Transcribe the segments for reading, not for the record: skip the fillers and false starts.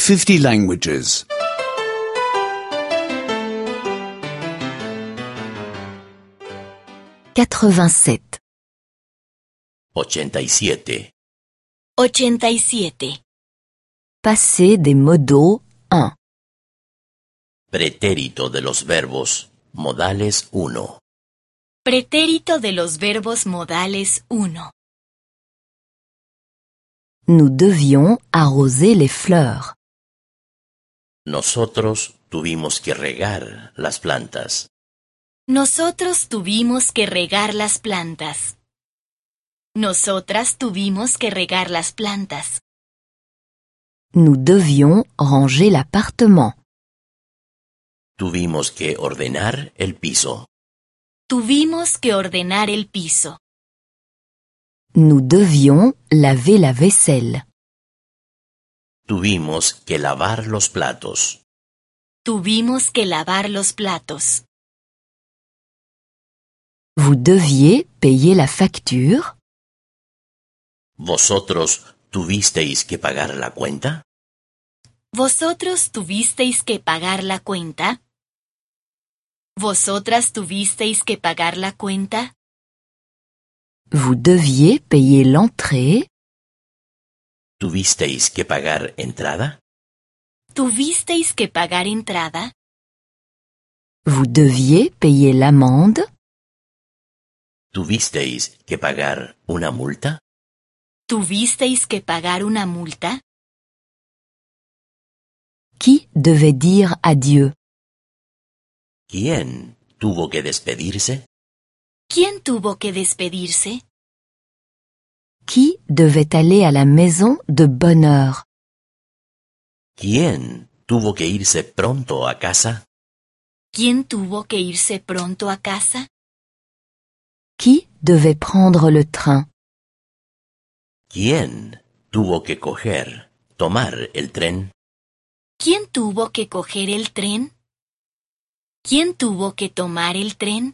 50 languages. 87. 87. 87. Passé des modaux 1. Pretérito de los verbos modales 1. Pretérito de los verbos modales 1. Nous devions arroser les fleurs. Nosotros tuvimos que regar las plantas. Nosotros tuvimos que regar las plantas. Nosotras tuvimos que regar las plantas. Nous devions ranger l'appartement. Tuvimos que ordenar el piso. Tuvimos que ordenar el piso. Nous devions laver la vaisselle. Tuvimos que lavar los platos. Tuvimos que lavar los platos. Vous deviez payer la facture. ¿Vosotros tuvisteis que pagar la cuenta? ¿Vosotros tuvisteis que pagar la cuenta? ¿Vosotras tuvisteis que pagar la cuenta? Vous deviez payer l'entrée. ¿Tuvisteis que pagar entrada? ¿Tuvisteis que pagar entrada? Vous deviez payer l'amende. ¿Tuvisteis que pagar una multa? ¿Tuvisteis que pagar una multa? Qui devait dire adieu? ¿Quién tuvo que despedirse? ¿Quién tuvo que despedirse? Qui devait aller à la maison de bonne heure? ¿Quién tuvo que irse pronto a casa? ¿Quién tuvo que irse pronto a casa? Qui devait prendre le train? ¿Quién tuvo que tomar el tren? ¿Quién tuvo que coger el tren? ¿Quién tuvo que tomar el tren?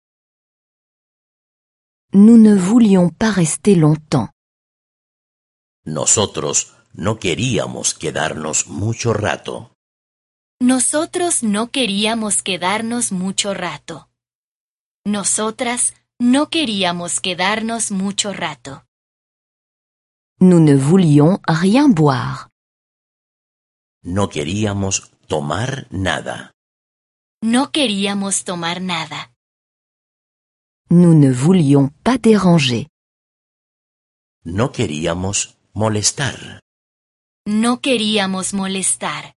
Nous ne voulions pas rester longtemps. Nosotros no queríamos quedarnos mucho rato. Nosotros no queríamos quedarnos mucho rato. Nosotras no queríamos quedarnos mucho rato. Nous ne voulions rien boire. No queríamos tomar nada. No queríamos tomar nada. Nous ne voulions pas déranger. No queríamos molestar. No queríamos molestar.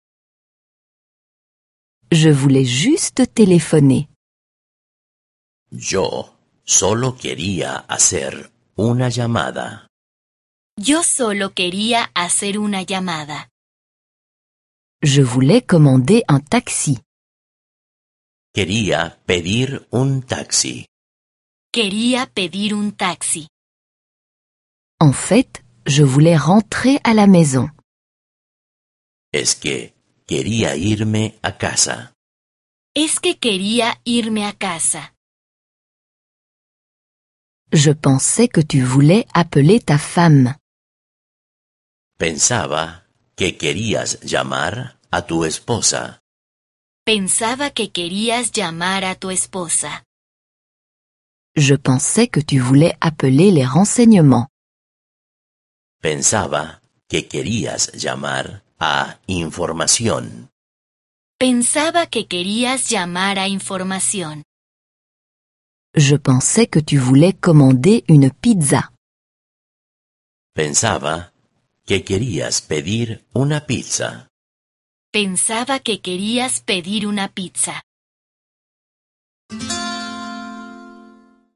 Je voulais juste téléphoner. Yo solo quería hacer una llamada. Yo solo quería hacer una llamada. Je voulais commander un taxi. Quería pedir un taxi. Quería pedir un taxi. En fait, je voulais rentrer à la maison. Es que quería irme a casa. Es que quería irme a casa. Je pensais que tu voulais appeler ta femme. Pensaba que querías llamar a tu esposa. Pensaba que querías llamar a tu esposa. Je pensais que tu voulais appeler les renseignements. Pensaba que querías llamar a información. Pensaba que querías llamar a información. Je pensais que tu voulais commander une pizza. Pensaba que querías pedir una pizza. Pensaba que querías pedir una pizza.